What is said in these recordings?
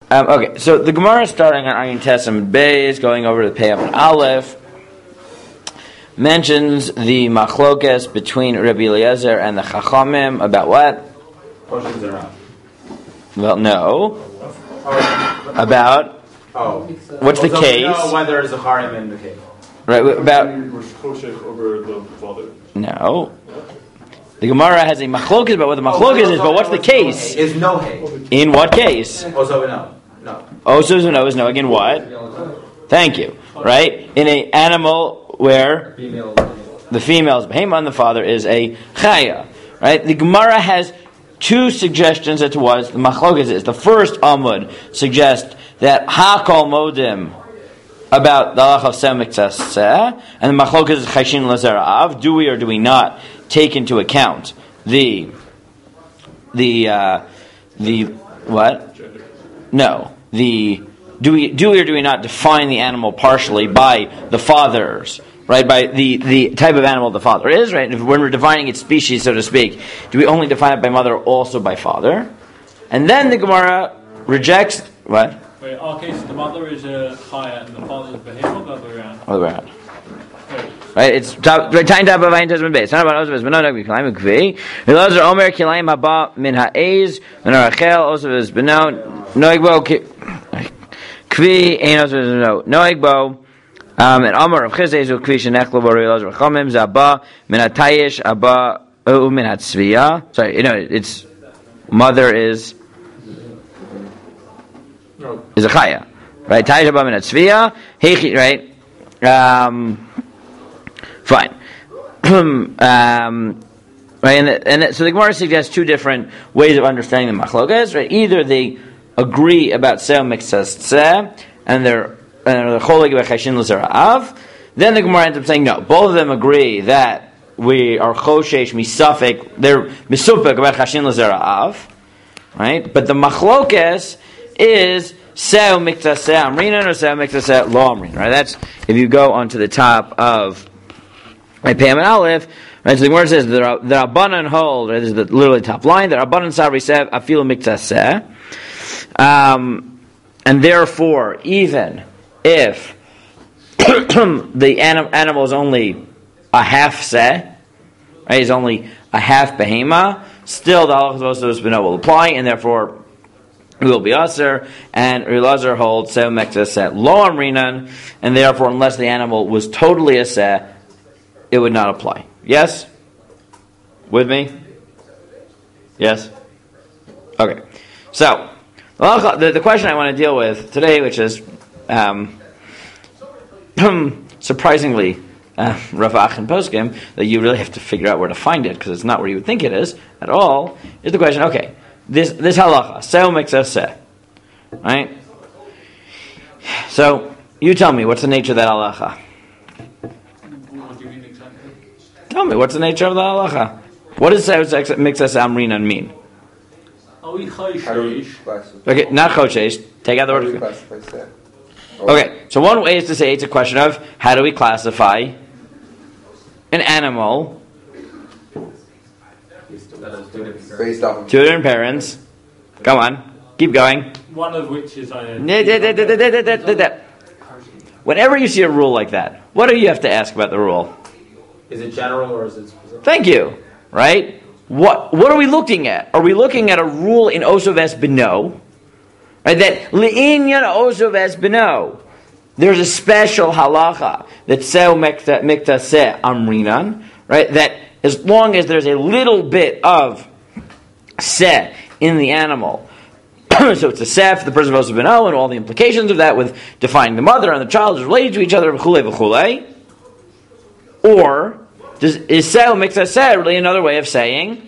Okay, so the Gemara starting on Ayin Tesam Beis, going over to Pei and Aleph, mentions the machlokes between Rabbi Eliezer and the Chachamim about what? Portions are out. Well, no. About what's the case? No, whether it's a Zacharim in the case. Right, about over the father. No. The Gemara has a machlokes about what the machlokes is, but what's the case? Is no hay. In what case? Also no. No. Also no is no. Again, what? Thank you. Right? In an animal where the female is behema and the father is a chaya. Right? The Gemara has two suggestions as to what the machlokes is. The first Amud suggests that hakol modim about the halach of seh miktzas seh, and the machlokes is chayshin lazerav. Do we or do we not take into account the what? No. Do we or do we not define the animal partially by the fathers, right? By the type of animal the father is, right? When we're defining its species, so to speak, do we only define it by mother or also by father? And then the Gemara rejects what? Wait, in our case, the mother is a chaya and the father is a behemoth, or the other way around? Other way around. Right, it's top of Ayin Tesman Beis. Not about Osav, but no, Kilayim Kvi. Elazar Omer Kilayim Haba Min Ha'ez Min Rachel Osav is Beno Noigbo Kvi Ein Osav is Beno Noigbo and Omer of Chizei Zu Kvi Shenechlo Bori Elazar Chomim Zaba Min Ha'tayish Abba Min Ha'tzviya. Sorry, it's mother is a chaya, right? Tayish Abba Min Ha'tzviya Heichi, right? Fine. Right, and so the Gemara suggests two different ways of understanding the machlokas. Right, either they agree about seh miktzas seh, and they're choleg about chayshin l'zera'av. Then the Gemara ends up saying no. Both of them agree that we are choshesh misafik. They're misupik about chayshin l'zera'av. Right, but the machlokas is seh miktzas seh amrinan or seh miktzas seh lo amrin. Right, that's if you go onto the top of Pei and Aleph, right? So the Gemara says the Rabbanan hold. Right, this is the literally top line. The Rabbanan sabri sev afilu miktzas seh, and therefore, even if the animal is only a half seh, right? Is only a half behema, still the halachos of Beno will apply, and therefore it will be aser. And Elazar holds seh miktzas seh lo amrinan, and therefore, unless the animal was totally a seh, it would not apply. Yes? With me? Yes? Okay. So, the question I want to deal with today, which is surprisingly Ravach and Poskim, that you really have to figure out where to find it, because it's not where you would think it is at all, is the question, okay, this halacha, seh miktzas seh, right? So, you tell me, what's the nature of that halacha? Tell me, what's the nature of the halacha? What does miktzas amrinan mean? Okay, not choshesh. Take out the word. Okay, so one way is to say it's a question of how do we classify an animal based off of two different parents. Come on, keep going. One of which is Whenever you see a rule like that, what do you have to ask about the rule? Is it general or is it specific? Thank you. Right? What are we looking at? Are we looking at a rule in Osov Es Beno? Right? That Le'inyan Osov Es Beno. There's a special halacha that seh miktzas seh amrinan. Right? That as long as there's a little bit of seh in the animal, so it's a seh for the person of Osov Beno and all the implications of that with defining the mother and the child is related to each other, v'chulei v'chulei. Or is seh miktzas seh really another way of saying?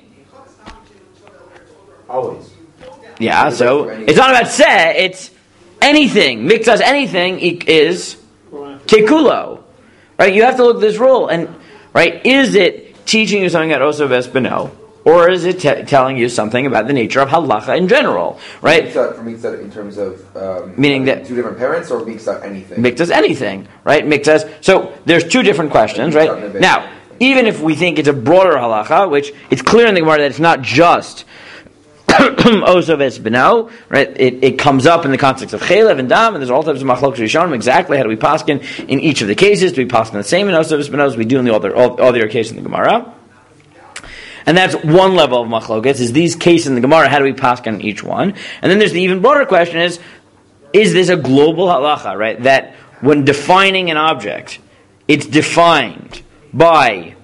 Always. Yeah, so it's not about seh, it's anything. Miktzas anything is kekulo. Right? You have to look at this rule. And right, is it teaching you something about Osov Es Beno? Or is it telling you something about the nature of halacha in general? Right? Miktzah in terms of meaning that two different parents, or miktzah anything? Miktzas anything, right? Miktzas. So there's two different questions, right? Now, even if we think it's a broader halacha, which it's clear in the Gemara that it's not just Osav es beno, right? It comes up in the context of chelev and dam, and there's all types of machlokes rishonim. Exactly how do we paskin in each of the cases? Do we paskin the same in Osav es beno as we do in the other case in the Gemara? And that's one level of machlokes, is these cases in the Gemara, how do we paskin in each one? And then there's the even broader question is this a global halacha, right? That when defining an object, it's defined by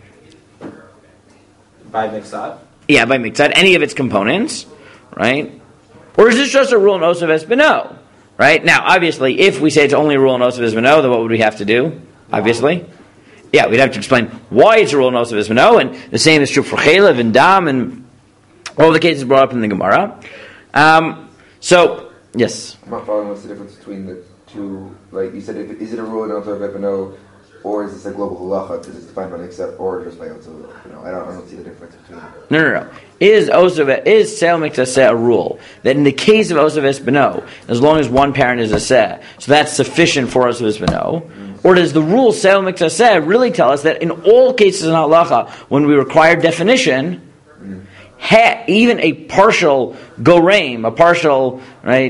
Miksad? Yeah, by miksad, any of its components, right? Or is this just a rule in Osav es beno, right? Now, obviously, if we say it's only a rule in Osav es beno, then what would we have to do? Obviously, yeah, we'd have to explain why it's a rule in Osav es beno, and the same is true for chelev and dam and all the cases brought up in the Gemara. So, yes. I'm not following what's the difference between the two. Like you said, is it a rule in Osav es beno, or is this a global halacha because it's defined by Miksad, or just by Osav? I don't see the difference between them. No. Is Seil Miktaseh a rule that in the case of Osav es beno, as long as one parent is a seh, so that's sufficient for Osav es beno? Or does the rule Seil Miktaseh really tell us that in all cases in halacha, when we require definition, even a partial goreim, a partial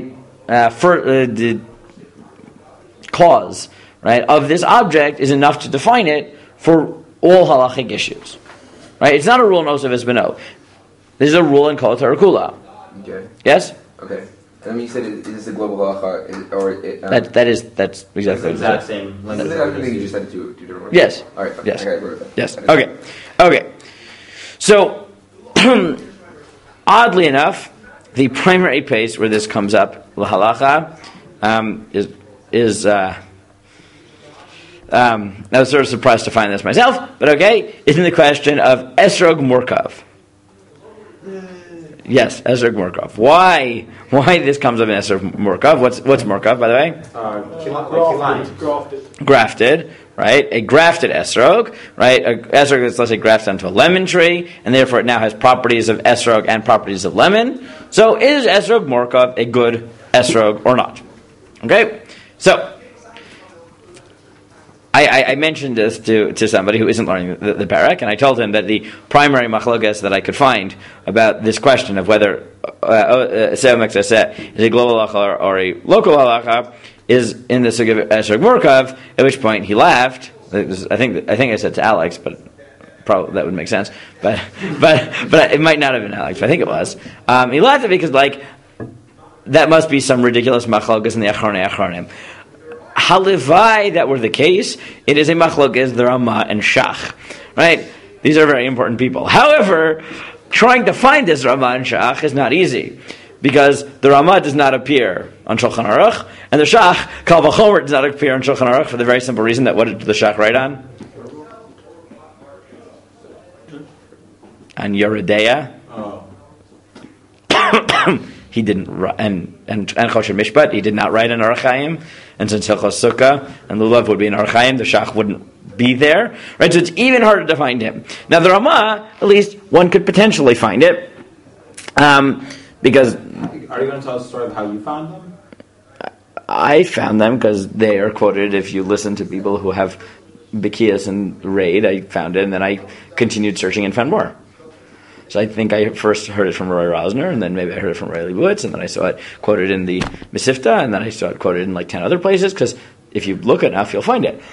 clause, right, of this object is enough to define it for all halachic issues, right? It's not a rule in Osav es beno. This is a rule in Kol Torah Kula. Okay. Yes. Okay. And then you said, is this a global halacha, that's exactly It's the exact same I language. think you just said it two different words. Yes. All right. Okay. Yes. I agree with that. Yes. Okay. So, oddly enough, the primary place where this comes up, lahalacha, is I was sort of surprised to find this myself, but okay, is in the question of Esrog Murkav. Yes, Esrog Murkav. Why this comes up in Esrog Murkav? What's Murkav, by the way? Grafted, right? A grafted Esrog, right? A Esrog is, let's say, grafted onto a lemon tree, and therefore it now has properties of Esrog and properties of lemon. So is Esrog Murkav a good Esrog or not? Okay? So, I mentioned this to somebody who isn't learning the parak, and I told him that the primary machlokas that I could find about this question of whether Seil Miktaseh is a global halacha or a local halacha is in the Sugya of Esrog Murkav, at which point he laughed. I think I said to Alex, but probably that would make sense. But it might not have been Alex, but I think it was. He laughed at me because, that must be some ridiculous machlokas in the Achronim. Halivai, that were the case, it is a machlokes, the Ramah and Shach, right? These are very important people. However, trying to find this Ramah and Shach is not easy, because the Ramah does not appear on Shulchan Aruch, and the Shach, Kal Vachomer, does not appear on Shulchan Aruch for the very simple reason that what did the Shach write on? On Yeridea. He didn't write, and Choshen Mishpat, he did not write an Orach Chaim, and since Hilchos Sukkah and Lulav would be an Orach Chaim, the Shach wouldn't be there, right? So it's even harder to find him. Now the Ramah, at least one could potentially find it, because. Are you going to tell us a story of how you found them? I found them because they are quoted. If you listen to people who have Bekias and Raid, I found it, and then I continued searching and found more. So I think I first heard it from Roy Rosner, and then maybe I heard it from Riley Leibowitz, and then I saw it quoted in the Mesivta, and then I saw it quoted in 10 other places, because if you look enough, you'll find it.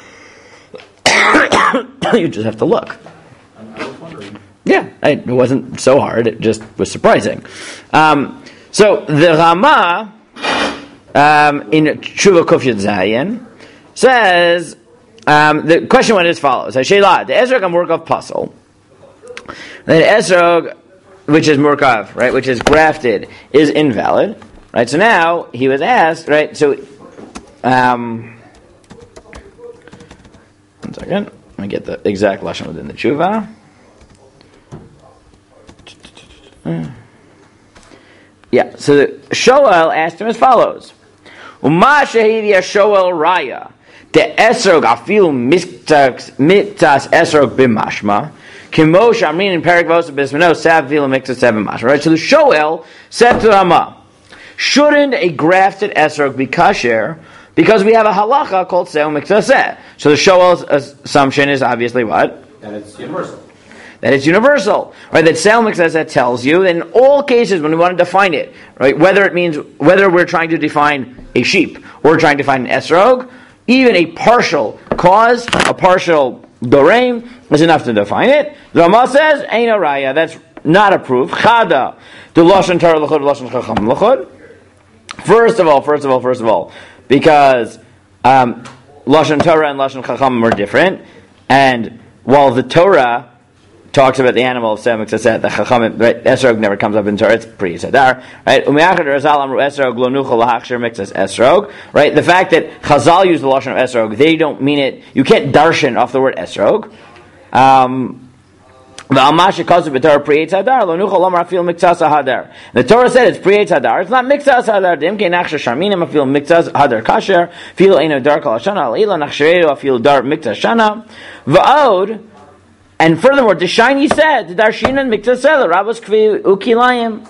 You just have to look. I was wondering. Yeah, it wasn't so hard, it just was surprising. So the Rama, in Tshuva Kuf Yud Zayin, says, the question went as follows. Sheilah, the Esrog HaMurkav Pasol, then Esrog, which is Murkav, right, which is grafted, is invalid, right? So now he was asked, right? So, one second, let me get the exact lashon within the tshuva. Yeah. So the Shoel asked him as follows: Uma shehivia Shoel raya the Esrog afilu mitas Esrog b'mashma. Right, so the Shoel said to Rama, shouldn't a grafted Esrog be kasher? Because we have a halacha called Seil Miktaseh. So the Shoel's assumption is obviously what? That it's universal. that it's universal, right? That Sel Miksaseh tells you that in all cases when we want to define it, right, whether we're trying to define a sheep or we're trying to define an esrog, even a partial cause, a partial doreim, is enough to define it. The Rama says, Ein Raya, that's not a proof. Chada, the Lashon Torah l'chod, Lashon Chacham l'chod. First of all, because Lashon Torah and Lashon Chacham are different, and while the Torah talks about the animal of Sel Miksaseh, the Chacham, right, esrog never comes up in Torah, it's pre-Sadar, right? U'me'achad Razal amru esrog lo nuchal lahachshir miksas esrog, right? The fact that Chazal use the Lashon of esrog, they don't mean it, you can't darshan off the word esrog. The Torah said it's Priyet Hadar. It's not Miksas Hadar. Dimke Nachshar Sharminim afil Miksas Hadar Kasher. Fil Eino Dar Kol Hashana Alila Nachsharedo afil Dar Miksas Shana. Va'od. And furthermore, the Shiny said the Darshinan Miksas Selah Rabbos Kvi Ukilayim.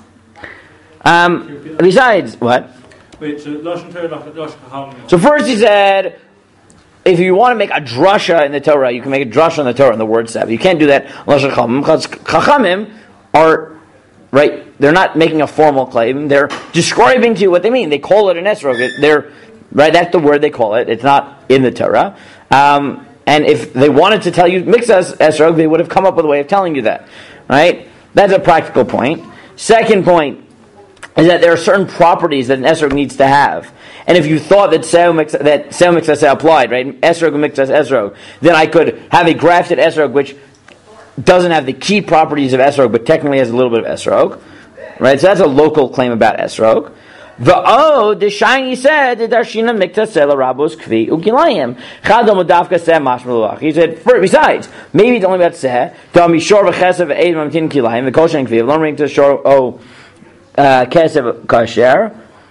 Besides what? Wait, so Lashon Torah, Lashon Chacham. So first he said, if you want to make a drasha in the Torah, you can make a drasha in the Torah in the word set. You can't do that Lashon Chachamim, because Chachamim are, right, they're not making a formal claim, they're describing to you what they mean. They call it an esrog. They're, right, that's the word they call it. It's not in the Torah. And if they wanted to tell you Miksas esrog, they would have come up with a way of telling you that. Right? That's a practical point. Second point is that there are certain properties that an esrog needs to have. And if you thought that Sel Miksaseh applied, right, esrog and Miksas esrog, then I could have a grafted esrog which doesn't have the key properties of esrog, but technically has a little bit of esrog, right? So that's a local claim about esrog. The shiny said the darshina Miksaseh rabos kvi ukilayim chadam udavka seh mashmalulach. He said, besides, maybe it's only about seh. Mishor v'chesav eid mamtin kilayim v'kol shen kvi v'lon ring to shor kesav kasher.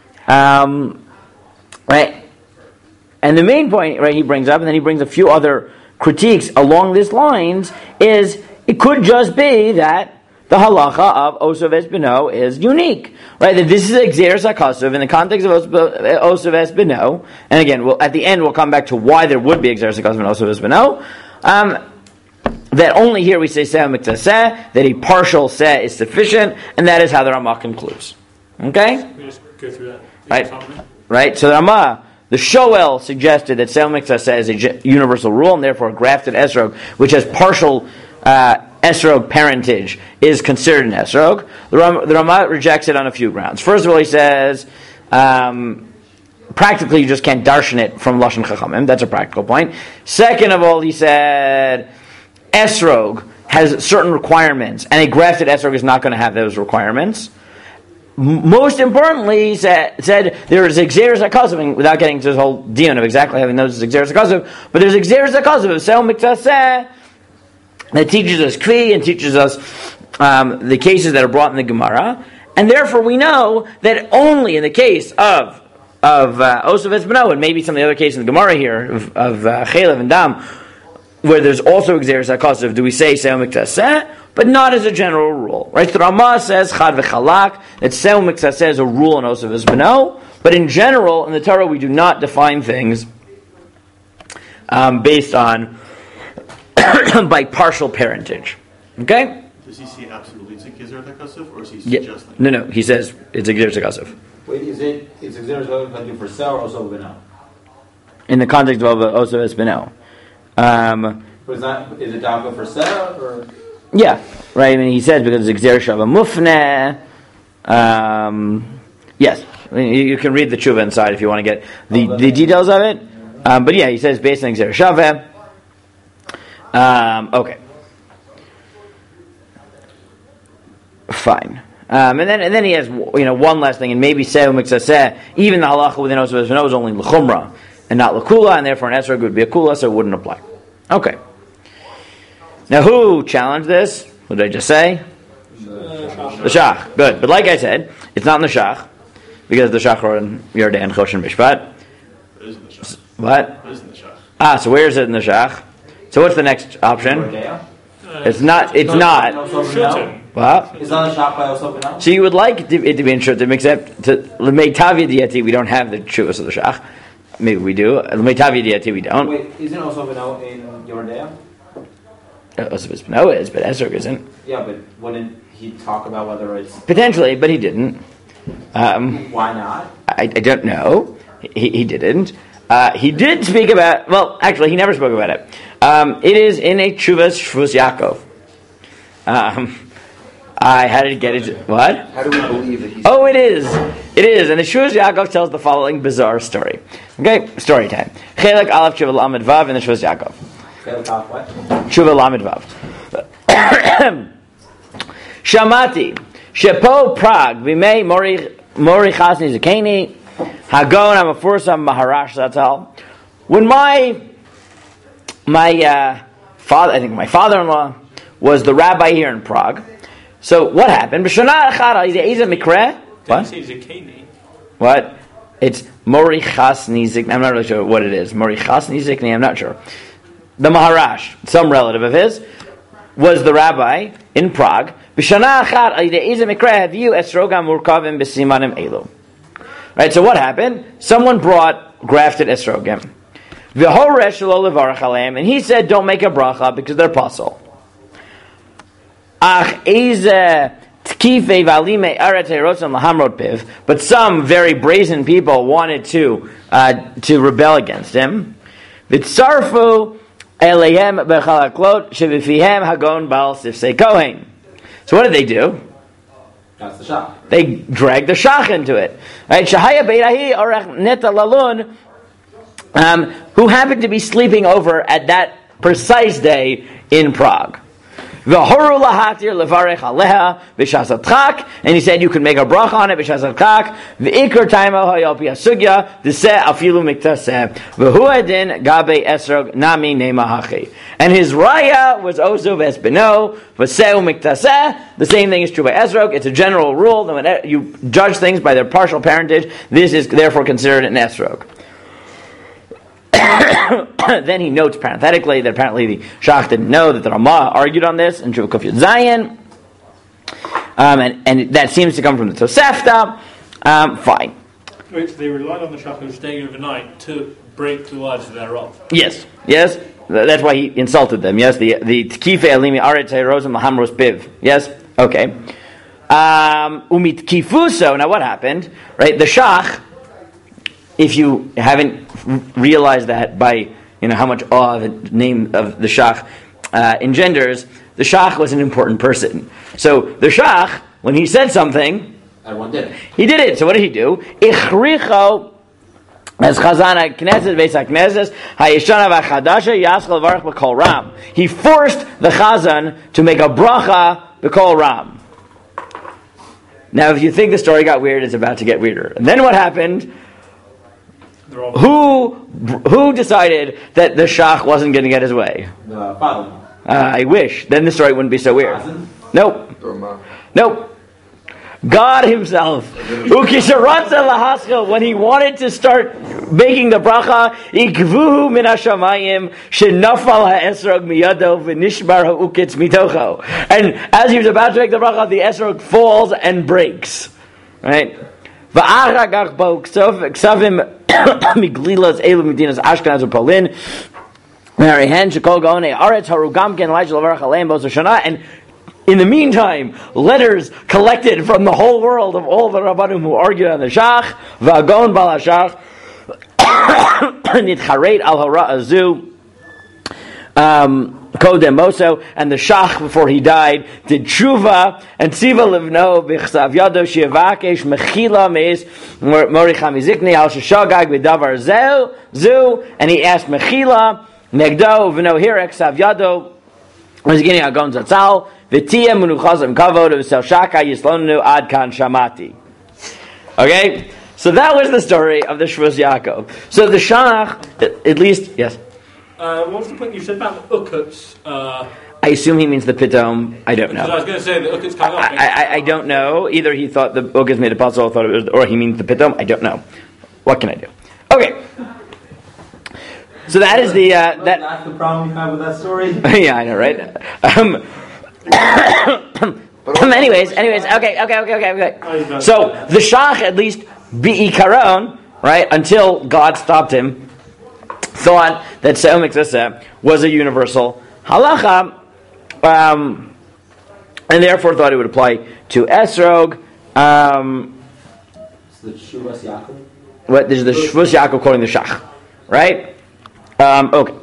Right, and the main point, right, he brings up, and then he brings a few other critiques along these lines, is it could just be that the halacha of Osav Es Beno is unique, right? That this is Xeris HaKasuv in the context of Osav Es Beno, and again, at the end we'll come back to why there would be Xeris HaKasuv in Osav Es Beno, that only here we say Seh Miksaseh, that a partial Seh is sufficient, and that is how the Ramah concludes. Okay? We just go through that. Right. Right, so the Ramah, the Shoel suggested that Sel Miksaseh is a universal rule, and therefore grafted esrog, which has partial esrog parentage, is considered an esrog. The Ramah rejects it on a few grounds. First of all, he says, practically you just can't darshan it from Lashon Chachamim. That's a practical point. Second of all, he said, esrog has certain requirements, and a grafted esrog is not going to have those requirements. Most importantly, he said there is Xeris HaKasuv, without getting to this whole dion of exactly having those Xeris HaKasuv, but there's Xeris HaKasuv of Sel Miksaseh that teaches us Kvi and teaches us the cases that are brought in the Gemara, and therefore we know that only in the case of Osav Es Beno, and maybe some of the other cases in the Gemara here of Chelev and Dam, where there's also Xeris HaKasuv, do we say Sel Miksaseh? But not as a general rule, right? The Ramah says Chad v'Chalak that Sel Miksaseh is a rule in Osav Es Beno, but in general in the Torah we do not define things based on by partial parentage. Okay? Does he say absolutely it's a Xeris HaKasuv, or is he suggesting? No. He says it's a Xeris HaKasuv. Wait, is Xeris HaKasuv for Sel or Osav Beno? In the context of Osav Es Beno. But is it Dava for Sel or? Yeah, right. I mean, he says because it's Xeris Shava Mufneh. Yes, I mean, you can read the tshuva inside if you want to get the details of it. But yeah, he says based on Xeris Shava. Okay, fine. And then he has one last thing, and maybe Sel Miksaseh, even the halacha within Osav Es Beno is only l'chumra and not l'kula, and therefore an esrog would be a kula, so it wouldn't apply. Okay. Now, who challenged this? What did I just say? The Shach. Good. But like I said, it's not in the Shach, because the Shach wrote in Yordan Choshen Mishpat. It is in the Shach. What? It is in the Shach. So where is it in the Shach? So what's the next option? It's not. Should What? It's not a Shach by Osav Beno? So you would like it to be in Shutim, except to L'meitav Yediati, we don't have the Chuvas of the Shach. Maybe we do. L'meitav Yediati, we don't. Wait, isn't Osav Beno in Yordan? Osef Espino is, but Esrog isn't. Yeah, but wouldn't he talk about whether it's Potentially, but he didn't. why not? I don't know. He didn't. He did speak about. Well, actually, he never spoke about it. It is in a Chuvas Shvus Yaakov. I had to get it. What? How do we believe that he's... Oh, it is. It is. And the Shvus Yaakov tells the following bizarre story. Okay, story time. Chelek Aleph Tshuva Lamed Vav in the Shvus Yaakov. What? Tshuva Lamed Vav. Shamati Shepo Prague Vimei Mori Chasni Zakeni Hagon Amafursa Maharash Zatal. When my father, I think my father-in-law, was the rabbi here in Prague. So what happened? What? It's Mori Chasni Zikni. I'm not really sure what it is. Mori Chasni Zikni, I'm not sure. The Maharash, some relative of his, was the rabbi in Prague. Right, so what happened? Someone brought grafted esrogim. And he said, don't make a bracha because they're pasul. But some very brazen people wanted to rebel against him. So what did they do? That's the shach. They dragged the shach into it. Right? Who happened to be sleeping over at that precise day in Prague. And he said you could make a bracha on it. And his raya was also vespino, the same thing is true by esrog. It's a general rule that when you judge things by their partial parentage, this is therefore considered an esrog. Then he notes parenthetically that apparently the Shach didn't know that the Ramah argued on this in Shuvah Kuf Yud Zayin, and that seems to come from the Tosefta. Fine. Wait, so they relied on the Shach who was staying overnight to break the words thereof. Yes. That's why he insulted them. Yes, the Tkife Alimi Aretz Rozim Lahamros Biv. Yes, okay. Umit Kifuso. Now what happened? Right, the Shach. If you haven't realized that by how much awe the name of the Shach engenders, the Shach was an important person. So the Shach, when he said something, everyone did it. He did it. So what did he do? Ichricho as Chazan Knesset Beis HaKnesses Hayishana VaChadasha Yaschal Varach B'Kol Ram. He forced the Chazan to make a bracha B'Kol Ram. Now, if you think the story got weird, it's about to get weirder. And then what happened? Who decided that the Shach wasn't going to get his way? The father. I wish. Then the story wouldn't be so weird. Nope. God himself. When he wanted to start making the bracha, ikvuhu min hashamayim shenafal ha'esrog miyado v'nishbar ha'ukitz mitocho. And as he was about to make the bracha, the esrog falls and breaks. Right? V'achagach bo ksavim miglilas elu medinas Ashkenaz u'Polin Marihen shekol gone aretz harugam ken Elijah levarach aleim bo Shana. And in the meantime, letters collected from the whole world of all the Rabbanim who argued on the Shach, v'agon bal hashach nitcharet al hara azu kodem moso, and the Shach before he died did tshuva and tziva livno b'chsav yado shivakesh mechila meis moricha mizikni al sheshagag b'davar zu, and he asked mechila negdo v'no hirek sav yado mizikni agon zatzal v'tiyah menuchazim kavod v'sel shaka yislonu ad kan shamati. Okay, so that was the story of the Shvus Yaakov. So the Shach, at least, yes. What was the point you said about the Ukuts? I assume he means the Pitom. I don't know. I was going to say the Ukuts coming up. I don't know. Either he thought the Ukuts made a puzzle, thought it was, or he means the Pitom. I don't know. What can I do? Okay. So that is the That's the problem you have with that story. yeah, I know, right? Anyways, okay. So the Shach, at least bi'ikaron, right, until God stopped him, thought that Se'omik Zeseh was a universal halacha, and therefore thought it would apply to Esrog. The Shuvas Yaakov? What? This is the Shvus Yaakov quoting the Shach, right? Okay.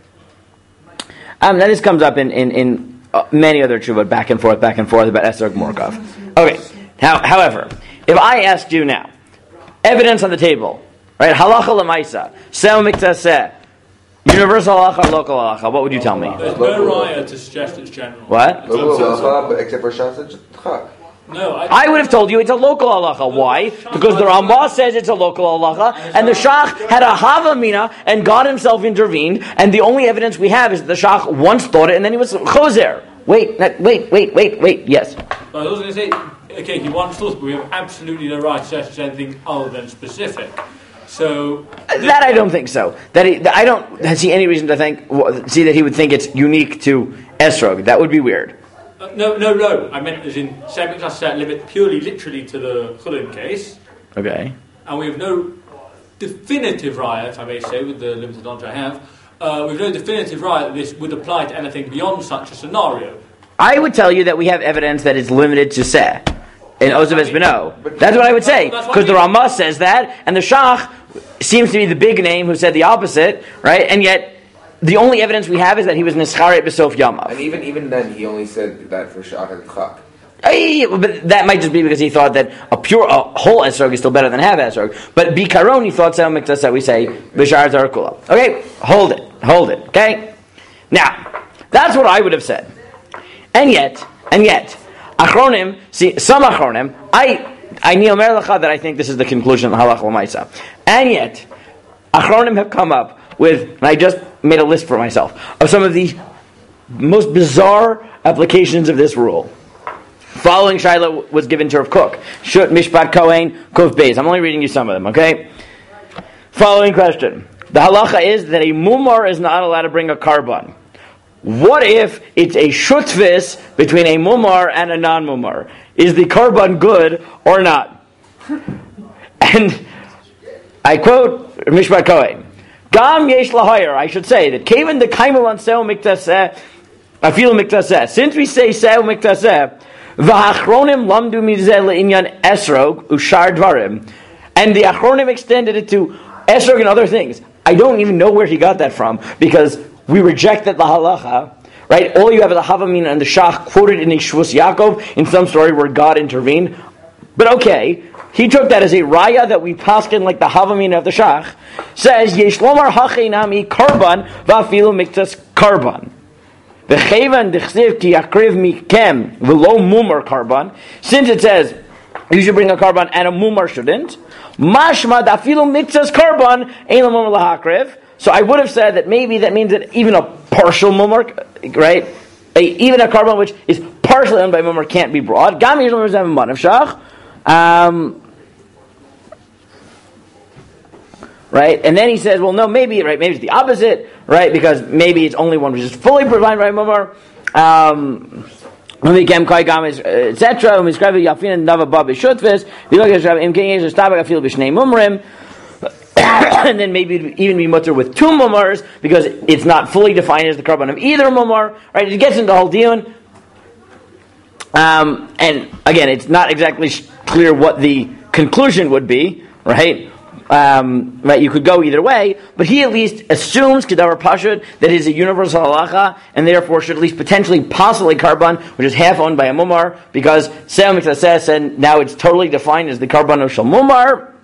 Now this comes up in many other Shuvot, back and forth about Esrog Morkov. Okay. However, if I asked you now, evidence on the table, right? Halacha l'maisa, seo miktaseh, universal halacha, local halacha. What would you tell me? There's no raya to suggest it's general. What? Except for Shas Chak. No, I would have told you it's a local halacha. Why? Because the Rambam says it's a local halacha, and the Shach had a Havamina, and God Himself intervened, and the only evidence we have is that the Shach once thought it, and then he was chozer. Wait. Yes. But I was going to say, okay, he once thought, but we have absolutely no right to suggest anything other than specific. So that I don't think so. I don't see any reason to see that he would think it's unique to Esrog. That would be weird. No. I meant as in Shem Miktaseh limit purely literally to the Chulin case. Okay. And we have no definitive raya, if I may say, with the limited knowledge I have. We have no definitive raya that this would apply to anything beyond such a scenario. I would tell you that we have evidence that it's limited to Seh in Ozav Esbeno. That's what I would say, because the Ramah says that, and the Shach seems to be the big name who said the opposite, right? And yet, the only evidence we have is that he was Nischaret B'Sof Yamav. And even then, he only said that for Shach and Chak. But that might just be because he thought that a whole esrog is still better than half esrog. But bikaron, he thought Seo Miktaseh, we say b'shar zarakula. Okay, hold it. Okay, now that's what I would have said. And yet, achronim. See, some achronim. I neel mer lecha that I think this is the conclusion of halach l'maisa. And yet, achronim have come up with, and I just made a list for myself of some of the most bizarre applications of this rule. Following Shaila was given to Rav Kook. Shut Mishpat Kohen Kuf Beis. I'm only reading you some of them, okay? Following question. The halacha is that a mumar is not allowed to bring a karban. What if it's a shutvis between a mumar and a non-mumar? Is the karban good or not? And I quote Mishpat Kohen. Gam yesh lahayir. I should say that Kavan the kaimel on Seo Miktaseh, Afilu Miktaseh. Since we say Seo Miktaseh, V'achronim lamdu mizeh le'inyan esrog ushar dvarim, and the achronim extended it to esrog and other things. I don't even know where he got that from, because we rejected the halacha, right? All you have is the Havamina and the Shach quoted in a Shvus Yaakov in some story where God intervened. But okay, he took that as a raya that we paskin like the Havamina of the Shach says yesh lomar hachinami karban v'afilu miktas karban. Since it says you should bring a karban and a mumar shouldn't, mashma dafilu mitzvahs karban ein mumar lahakriv. So I would have said that maybe that means that even a partial mumar, right? Even a karban which is partially owned by mumar can't be brought. Gam yesh lomar zeh manav shach. Right, and then he says, "Well, no, maybe it's the opposite, right? Because maybe it's only one which is fully provided by mumar, etc." And then maybe it'd even be mutter with two mumars because it's not fully defined as the karban of either mumar. Right, it gets into the whole deal. And again, it's not exactly clear what the conclusion would be, right? Right, you could go either way, but he at least assumes Kedavar Pashut that it is a universal halacha, and therefore should at least potentially possibly karban, which is half owned by a mumar, because Seo Miktaseh said now it's totally defined as the karban of shal mumar,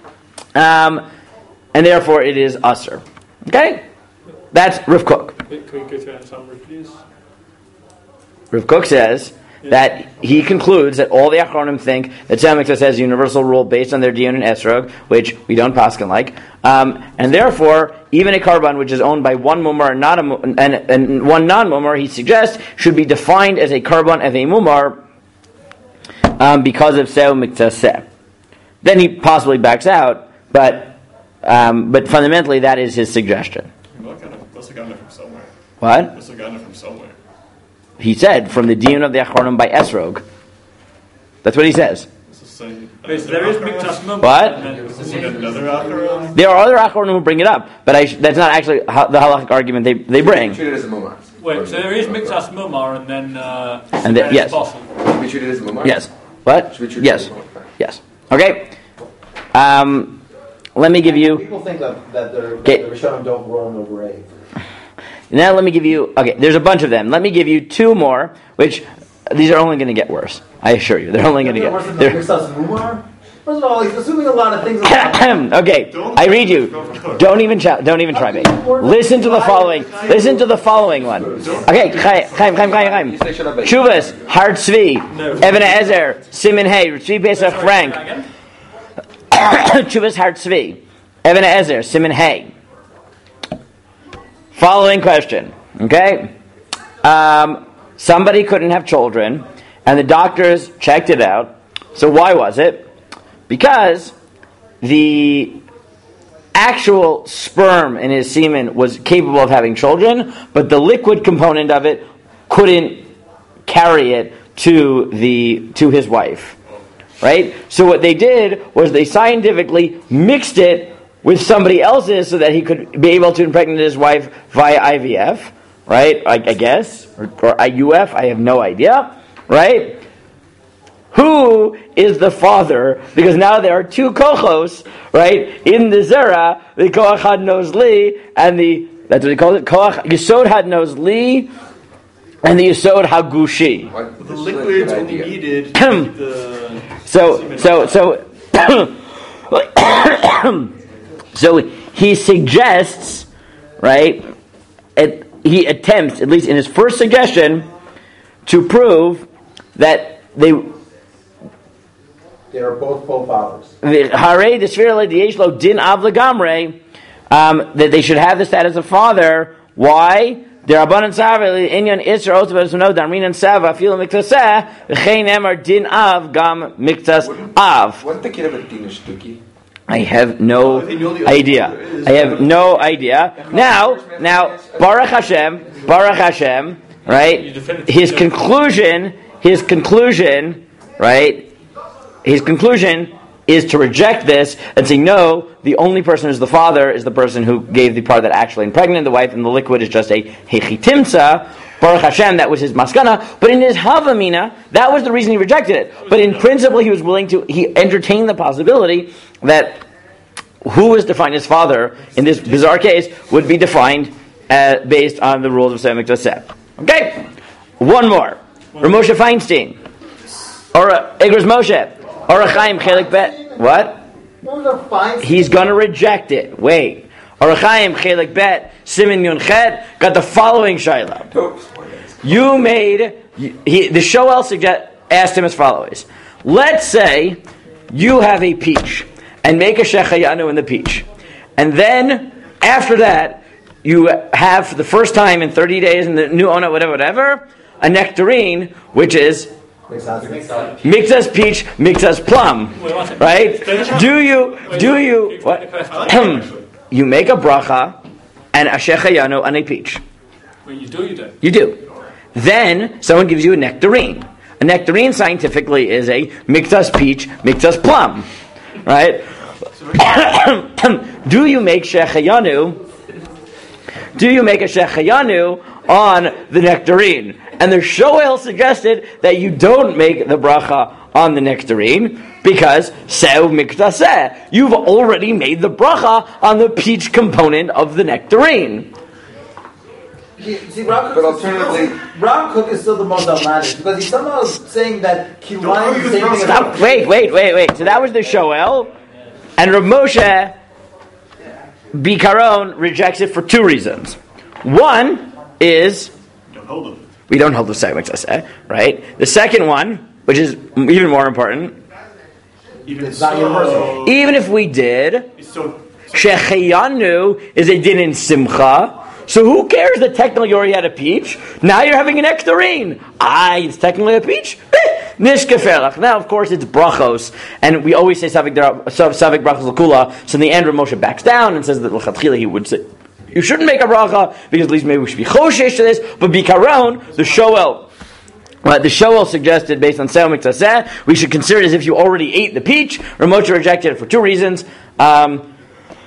and therefore it is aser. Okay, that's Rav Kook. Can we go through that in summary, please? Rav Kook says that he concludes that all the Achronim think that Seo Miktaseh has a universal rule based on their Diyun and Esrog, which we don't paskin like, and therefore even a karban which is owned by one mumar and one non-mumar, he suggests, should be defined as a karban of a mumar because of Seo Miktaseh. Then he possibly backs out, but fundamentally that is his suggestion. Must have gotten it from somewhere. What? Must have gotten it from somewhere. He said from the Diyun of the Achronim by Esrog. That's what he says. There is Miktas Mumar. What? Is it another Acharon? There are other Achronim who bring it up, but that's not actually the halachic argument they bring. Treat it as a mumar. Wait, so there is Miktas Mumar and then yes. Possible. Should we treat it as a mumar? Yes. What? Should we treat Yes. it as a mumar? Yes. Okay. Let me give you. People think that the Okay. Rishonim don't roll in the grave. Now let me give you. Okay, there's a bunch of them. Let me give you two more, which these are only going to get worse. I assure you, they're only going to get. They're, First of all, he's assuming a lot of things. okay, I read you. Don't even try me. Listen to the following. Listen to the following one. Okay, Chaim. Shuvas, Har Tzvi, Even Ezer, Simon Hay, Tzvi Pesach Frank. Shuvas, Har Tzvi, Even Ezer, Simon Hay. Following question. Okay, somebody couldn't have children, and the doctors checked it out. So why was it? Because the actual sperm in his semen was capable of having children, but the liquid component of it couldn't carry it to his wife. Right? So what they did was they scientifically mixed it with somebody else's so that he could be able to impregnate his wife via IVF, right? I guess, or IUF, I have no idea, right? Who is the father? Because now there are two kochos, right? In the zera, the koach had nozli, and that's what they call it, koach yesod had nozli, and the yesod hagushi. The liquid's only needed. So he suggests, right? He attempts, at least in his first suggestion, to prove that they are both co-fathers. That they should have the status of father. Why? One the kid of a din shtuki? I have no idea. Now, Baruch Hashem, right? His conclusion, right? His conclusion is to reject this and say, no, the only person who's the father is the person who gave the part that actually impregnated the wife, and the liquid is just a hechitimsa. Baruch Hashem, that was his maskana. But in his havamina, that was the reason he rejected it. But in principle, he entertained the possibility that who is defined as father in this bizarre case would be defined based on the rules of Se'em Miktaseh. Okay? One more. Ramosha Feinstein. Or Igros Moshe. Or Chaim Chelik Bet. What? He's going to reject it. Wait. Or Chaim Chelik Bet. Siman Yun Chet got the following shayla. The Shoel asked him as follows. Let's say you have a peach and make a shechayanu in the peach. And then, after that, you have for the first time in 30 days in the new ona, whatever, a nectarine, which is Miktas peach, Miktas plum, right? Do you what? You make a bracha and a shechayanu on a peach. Wait, you do? You do. Then someone gives you a nectarine. A nectarine scientifically is a Miktas peach, Miktas plum, right? Do you make shechayanu? Do you make a shechayanu on the nectarine? And the Shoel suggested that you don't make the bracha on the nectarine because Seu Miktaseh. You've already made the bracha on the peach component of the nectarine. See, Rav Kook is still the most outlandish because he's somehow saying that Kilayim is the same thing. Stop! Wait. So that was the Shoel, and Rav Moshe Bikaron rejects it for two reasons. One is we don't hold the Seu Miktaseh, right? The second one, which is even more important, It's not universal. Even if we did, Shechayanu is a din in Simcha. So who cares that technically you already had a peach? Now you're having a nectarine. It's technically a peach. Nishkeferach. Now, of course, it's brachos, and we always say Savik brachos l'kula. So in the end, Rav Moshe backs down and says that l'chatchila he would say you shouldn't make a bracha because at least maybe we should be choshesh to this. But bikaron, the Shoel. The Shoel suggested, based on Seu Miktaseh, we should consider it as if you already ate the peach. Rav Moshe rejected it for two reasons.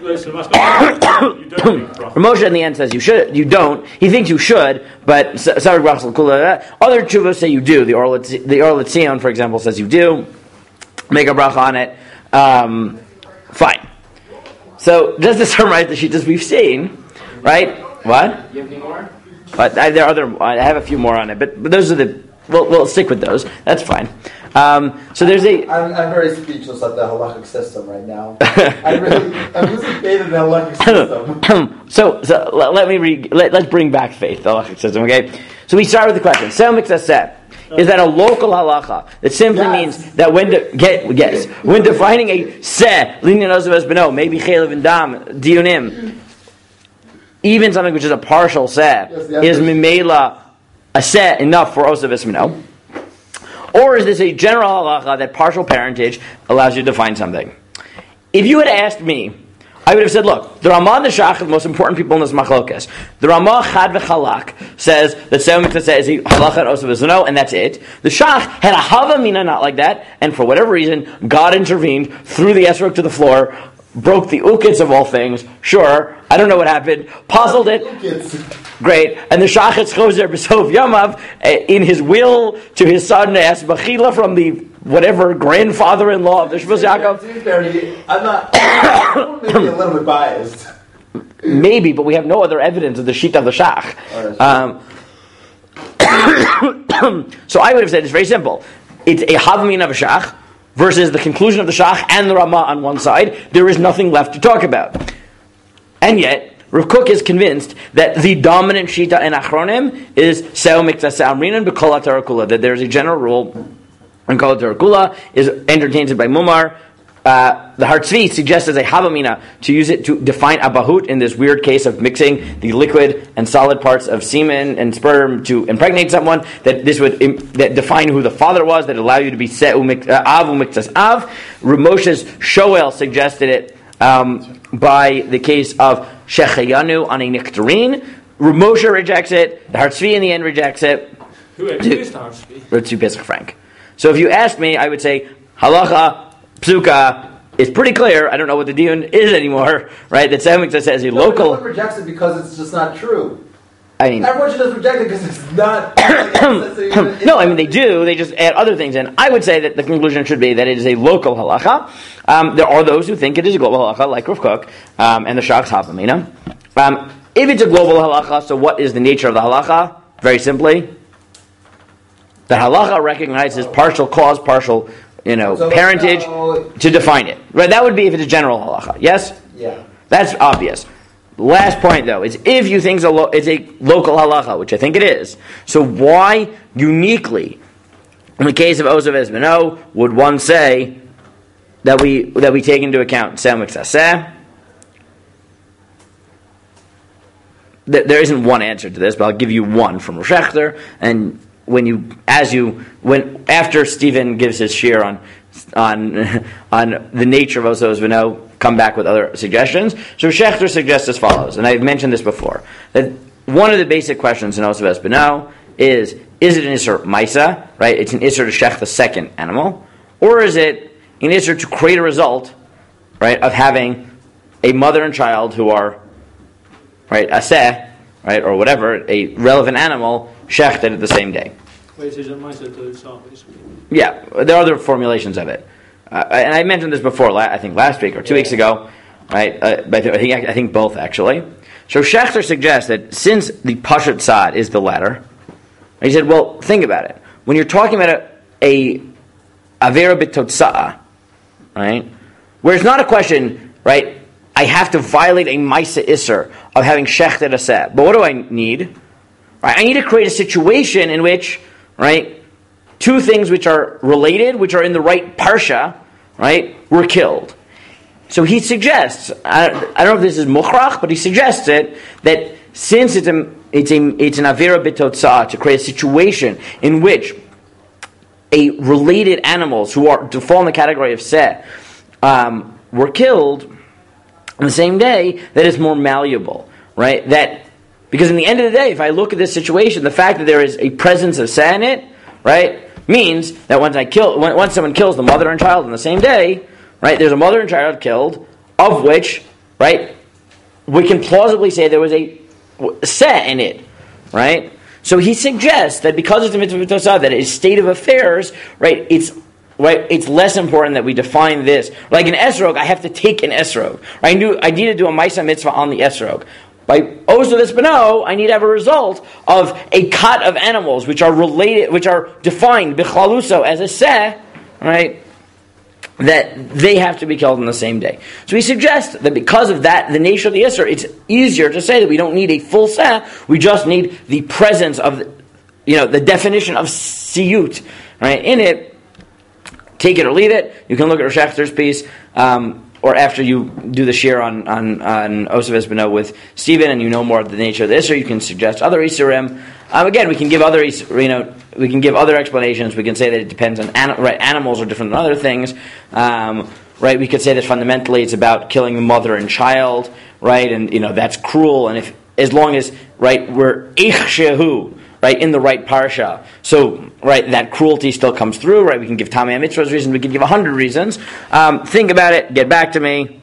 Moshe in the end says you should, you don't. He thinks you should, but other tshuvos say you do. The Or L'Tzion, for example, says you do. Make a bracha on it. Fine. So just to summarize the shittas we've seen, right? What? You have any more? There are other. I have a few more on it, but those are the. We'll stick with those. That's fine. So there's a. I'm very speechless at the halachic system right now. I'm losing faith in the halachic system. So let's bring back faith, the halachic system. Okay. So we start with the question. Sel Mitzaseh. Is that a local halacha that simply means that when defining a seh, linyan osav es beno, maybe chelev and dam, diunim, even something which is a partial seh, is mimela a seh enough for osav es beno? Or is this a general halacha that partial parentage allows you to define something? If you had asked me, I would have said, look, the Ramah and the Shach are the most important people in this machlokas. The Ramah Chad v'Chalak says that Sel Mitzaseh is a halacha and osav es beno, and that's it. The Shach had a hava mina not like that, and for whatever reason, God intervened, threw the esrog to the floor, broke the ukitz of all things. Sure, I don't know what happened. Puzzled it. Great. And the Shachetz Choser B'Sof Yamav, in his will to his son, asked Bachila from the whatever grandfather-in-law of the Shvuz Yaakov. I'm maybe a little bit biased. Maybe, but we have no other evidence of the Shita of the Shach. So I would have said it's very simple. It's a Havmin of a Shach versus the conclusion of the Shach and the Ramah on one side. There is nothing left to talk about. And yet, Rav Kook is convinced that the dominant Shita in Achronim is Seo Mitzaseh Amrinan B'Kol HaTorah Kula, that there is a general rule and Kol HaTorah Kula is entertained by Mumar. The Hartzvi suggests as a Havamina to use it to define Abahut in this weird case of mixing the liquid and solid parts of semen and sperm to impregnate someone, that this would that define who the father was, that allow you to be Avu Miktas Av. Rav Moshe's Shoel suggested it by the case of Shechayanu on a Niktarin. Rav Moshe rejects it. The Hartzvi in the end rejects it. Who is the Hartzvi? Rav Pesach Frank. So if you asked me, I would say halacha psuka is pretty clear. I don't know what the diun is anymore, right? That Samik says a local. Everyone rejects it because it's just not true. I mean, everyone should just reject it because it's not. No, I mean they do. They just add other things in. I would say that the conclusion should be that it is a local halacha. There are those who think it is a global halacha, like Rav Kook and the Shach's Havamina. If it's a global halacha, so what is the nature of the halacha? Very simply, the halacha recognizes partial cause, partial, parentage to define it. Right? That would be if it's a general halacha. Yes? Yeah. That's obvious. Last point, though, is if you think it's a local halacha, which I think it is, so why uniquely, in the case of osav es beno, would one say that we take into account Seo Mitzaseh? There isn't one answer to this, but I'll give you one from Rosh Shechter, and after Stephen gives his share on the nature of osav es beno, come back with other suggestions. So Shechter suggests as follows, and I've mentioned this before, that one of the basic questions in osav es beno is it an Isser Maisa, right? It's an Isser to Shech the second animal, or is it an Isser to create a result, right, of having a mother and child who are, right, aseh, right, or whatever, a relevant animal, shechted at the same day. Wait, is it Maisa to itself, basically? Yeah, there are other formulations of it. And I mentioned this before, I think last week or 2 weeks ago, right? But I think both, actually. So Shechter suggests that since the Pashat Tzad is the latter, he said, well, think about it. When you're talking about a Avera B'Totza'ah, right? Where it's not a question, right? I have to violate a Maisa Isser of having Shechted Aseh. But what do I need? Right? I need to create a situation in which, right, two things which are related, which are in the right parsha, right, were killed. So he suggests, I don't know if this is mukhrach, but he suggests it, that since it's an avera b'totzah to create a situation in which a related animals who are to fall in the category of seh were killed on the same day, that is more malleable, right? Because in the end of the day, if I look at this situation, the fact that there is a presence of seh in it, right, means that once someone kills the mother and child on the same day, right, there's a mother and child killed, of which, right? We can plausibly say there was a seh in it, right? So he suggests that because it's a mitzvah tosah, that it's state of affairs, right? It's less important that we define this. Like an esrog, I have to take an esrog. I need to do a ma'isa mitzvah on the esrog. By oso v'espano, I need to have a result of a cut of animals which are related, which are defined b'chlaluso as a seh, right? That they have to be killed on the same day. So he suggests that because of that, the nature of the Isser, it's easier to say that we don't need a full seh, we just need the presence of, the definition of siyut, right? In it, take it or leave it. You can look at Rosh Achter's piece, or after you do the share on Osav Esbeno with Stephen, and you know more of the nature of the Isser, you can suggest other Isurim. Again, we can give other, we can give other explanations. We can say that it depends on animals are different than other things, right? We could say that fundamentally it's about killing the mother and child, right? And that's cruel. And as long as we're ich shehu, right, in the right parsha, so that cruelty still comes through, right? We can give Tamei Mitzvah's reasons. We can give 100 reasons. Think about it. Get back to me.